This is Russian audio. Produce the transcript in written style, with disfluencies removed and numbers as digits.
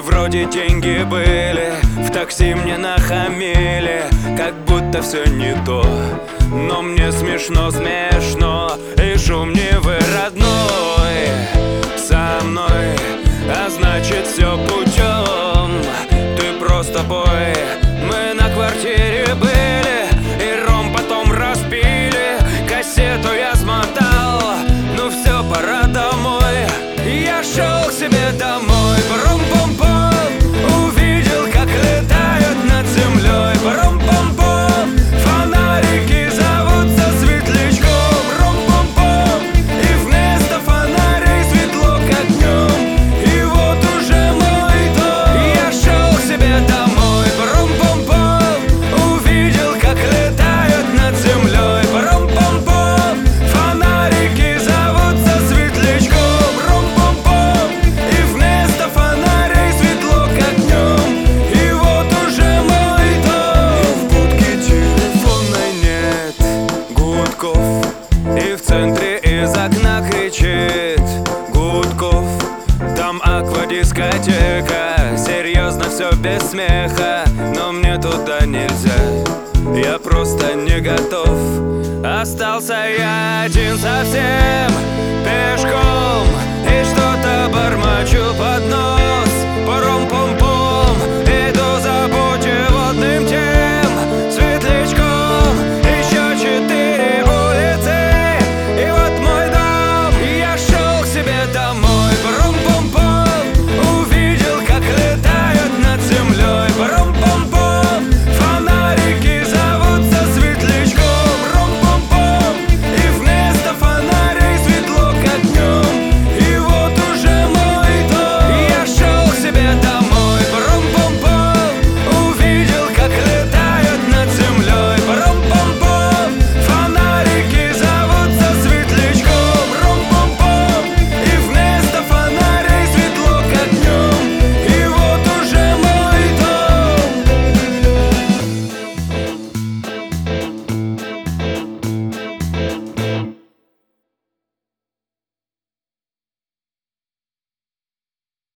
вроде деньги были, в такси мне нахамили, как будто все не то. Но мне смешно, смешно, и шум не вы родной со мной, а значит все путем. Ты просто бой, мы на квартире были, и ром потом распили, кассету я смотал, ну все, пора домой. Я шел к себе домой, брум-бум-бум, увидел, как летают над землей, брум-бум-бум, фонарики зовутся светлячком, брум-бум-бум, и вместо фонарей светло, как днем, и вот уже мой дом. Я шел к себе домой, брум-бум-бум, увидел, как летают над землей, брум-бум-бум, фонарики зовутся светлячком, брум-бум-бум, и вместо фонарей светло, как днем, и вот уже мой дом. В будке телефонной нет гудков, и в центре из окна кричит Гудков. Там аквадискотека, серьезно все без смеха, но мне туда нельзя, я просто не готов. Остался я один совсем пешком, и что-то бормочу под нос.